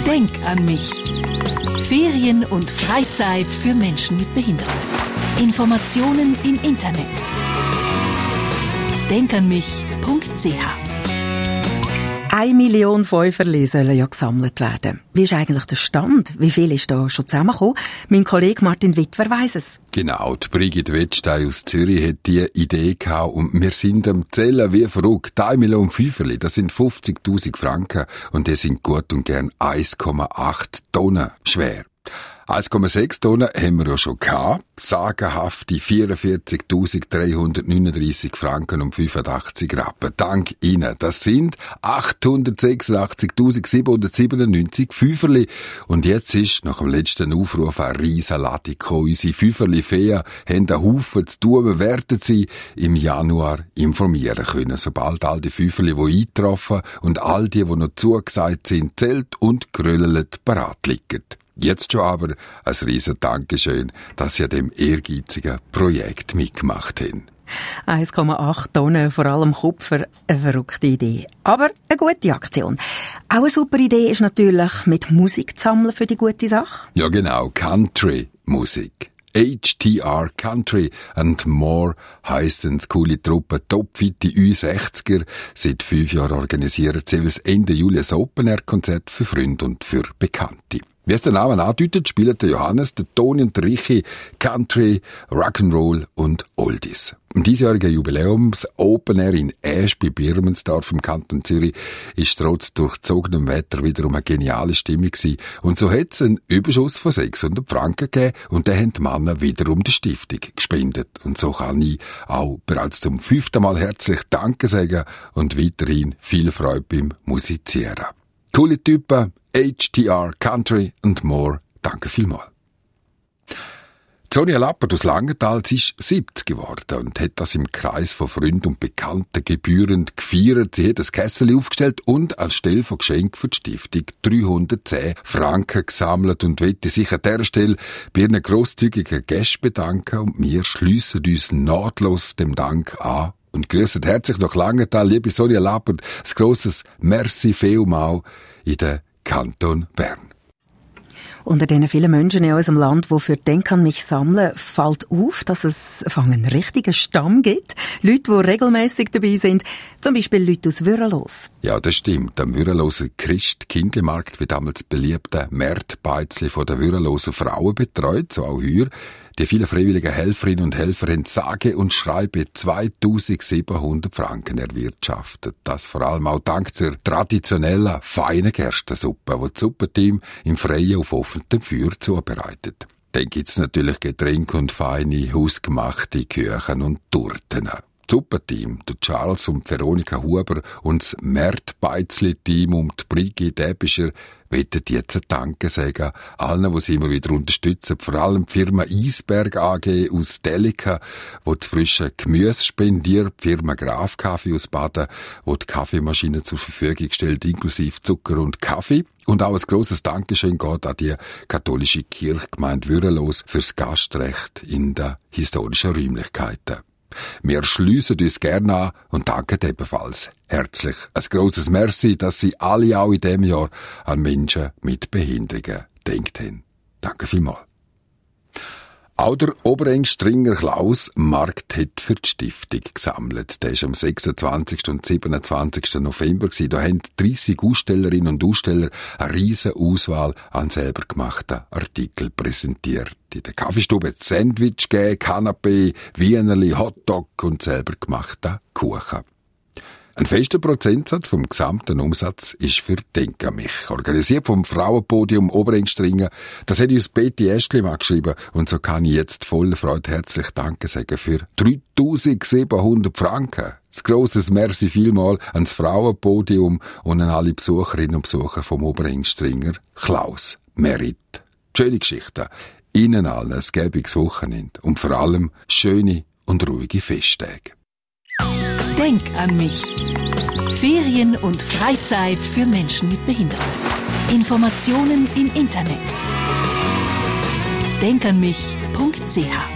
Denk an mich. Ferien und Freizeit für Menschen mit Behinderung. Informationen im Internet. denkanmich.ch 1 Million Fünferli sollen ja gesammelt werden. Wie ist eigentlich der Stand? Wie viel ist da schon zusammengekommen? Mein Kollege Martin Wittwer weiss es. Genau, die Brigitte Wettstein aus Zürich hat diese Idee gehabt und wir sind am Zählen wie verrückt. 1 Million Fünferli, das sind 50'000 Franken und die sind gut und gern 1,8 Tonnen schwer. 1,6 Tonnen haben wir ja schon gehabt. Sagenhafte 44.339 Franken und 85 Rappen. Dank Ihnen. Das sind 886.797 Fünferli. Und jetzt ist nach dem letzten Aufruf eine Riesenladung gekommen. Unsere Fünferli-Feen haben einen Haufen zu tun. Wir werden Sie im Januar informieren können, sobald all die Fünferli, die eingetroffen und all die noch zugesagt sind, zählt und gröllelt parat liegen. Jetzt schon aber ein riesen Dankeschön, dass Sie an dem ehrgeizigen Projekt mitgemacht haben. 1,8 Tonnen, vor allem Kupfer, eine verrückte Idee. Aber eine gute Aktion. Auch eine super Idee ist natürlich, mit Musik zu sammeln für die gute Sache. Ja genau, Country-Musik. HTR Country and More heissen die coole Truppe topfitte Ü60er. Seit 5 Jahren organisieren sie bis Ende Juli ein Open-Air-Konzert für Freunde und für Bekannte. Wie es der Name andeutet, spielen der Johannes, der Toni und der Richi Country, Rock'n'Roll und Oldies. Im diesjährigen Jubiläums Open Air in Asch bei Birmensdorf im Kanton Zürich ist trotz durchzogenem Wetter wiederum eine geniale Stimmung gewesen. Und so hat es einen Überschuss von 600 Franken gegeben und den haben die Männer wiederum die Stiftung gespendet. Und so kann ich auch bereits zum 5. Mal herzlich Danke sagen und weiterhin viel Freude beim Musizieren. Coole Typen, HTR Country and More. Danke vielmals. Sonja Lappert aus Langenthal, sie ist 70 geworden und hat das im Kreis von Freunden und Bekannten gebührend gefeiert. Sie hat ein Kessel aufgestellt und anstelle von Geschenk für die Stiftung 310 Franken gesammelt und möchte sich an dieser Stelle bei ihren grosszügigen Gästen bedanken und wir schliessen uns nahtlos dem Dank an und grüßen herzlich nach Langenthal, liebe Sonja Lappert, ein grosses Merci vielmal in den Kanton Bern. Unter den vielen Menschen in unserem Land, die für «Denk an mich» sammeln, fällt auf, dass es einen richtigen Stamm gibt. Leute, die regelmässig dabei sind. Zum Beispiel Leute aus Würrelos. Ja, das stimmt. Am Würreloser Christ-Kindlemarkt wird damals beliebte Märtbeizli von den Würreloser Frauen betreut, so auch hier. Die vielen freiwilligen Helferinnen und Helfer haben sage und schreibe 2700 Franken erwirtschaftet. Das vor allem auch dank der traditionellen, feinen Gerstensuppe, die das Suppenteam im Freien auf offenem Feuer zubereitet. Dann gibt's natürlich Getränke und feine, hausgemachte Küchen und Torten. Das Suppenteam, der Charles und Veronika Huber und das Märtbeizli-Team um die Brigitte Ebischer möchten jetzt Danke sagen allen, die sie immer wieder unterstützen. Vor allem die Firma Eisberg AG aus Delica, die das frische Gemüse spendiert, die Firma Graf Kaffee aus Baden, die die Kaffeemaschine zur Verfügung stellt, inklusive Zucker und Kaffee. Und auch ein grosses Dankeschön geht an die katholische Kirchgemeinde Würrelos fürs Gastrecht in den historischen Räumlichkeiten. Wir schliessen uns gerne an und danken ebenfalls herzlich. Ein grosses Merci, dass Sie alle auch in diesem Jahr an Menschen mit Behinderungen gedacht haben. Danke vielmals. Auch der Oberengstringer Klaus Markt hat für die Stiftung gesammelt. Der war am 26. und 27. November. Da haben 30 Ausstellerinnen und Aussteller eine riesen Auswahl an selber gemachten Artikeln präsentiert. In der Kaffeestube hat es Sandwich gegeben, Kanapé, Wienerli, Hotdog und selber gemachten Kuchen. Ein fester Prozentsatz vom gesamten Umsatz ist für «Denk an mich», organisiert vom Frauenpodium Oberengstringen. Das hat uns Betty Eschlimann geschrieben und so kann ich jetzt voller Freude herzlich Danke sagen für 3700 Franken. Ein grosses Merci vielmal ans Frauenpodium und an alle Besucherinnen und Besucher vom Oberengstringer Klaus Merit. Schöne Geschichten. Ihnen allen ein gäbiges Wochenende und vor allem schöne und ruhige Festtage. Denk an mich. Ferien und Freizeit für Menschen mit Behinderung. Informationen im Internet. denkanmich.ch